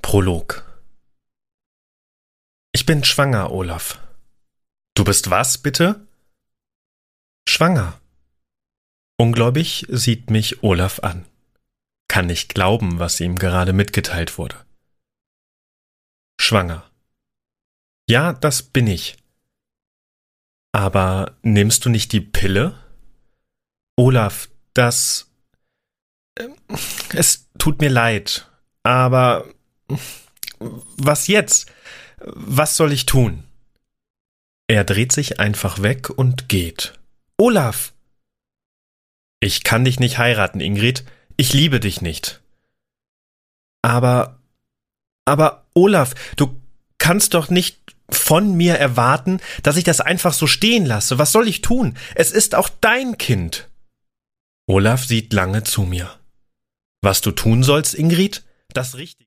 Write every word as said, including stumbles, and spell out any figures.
Prolog. Ich bin schwanger, Olaf. Du bist was, bitte? Schwanger. Ungläubig sieht mich Olaf an. Kann nicht glauben, was ihm gerade mitgeteilt wurde. Schwanger. Ja, das bin ich. Aber nimmst du nicht die Pille? Olaf, das... Es tut mir leid, aber... Was jetzt? Was soll ich tun? Er dreht sich einfach weg und geht. Olaf! Ich kann dich nicht heiraten, Ingrid. Ich liebe dich nicht. Aber... Aber, Olaf, du kannst doch nicht von mir erwarten, dass ich das einfach so stehen lasse. Was soll ich tun? Es ist auch dein Kind. Olaf sieht lange zu mir. Was du tun sollst, Ingrid? Das Richtige.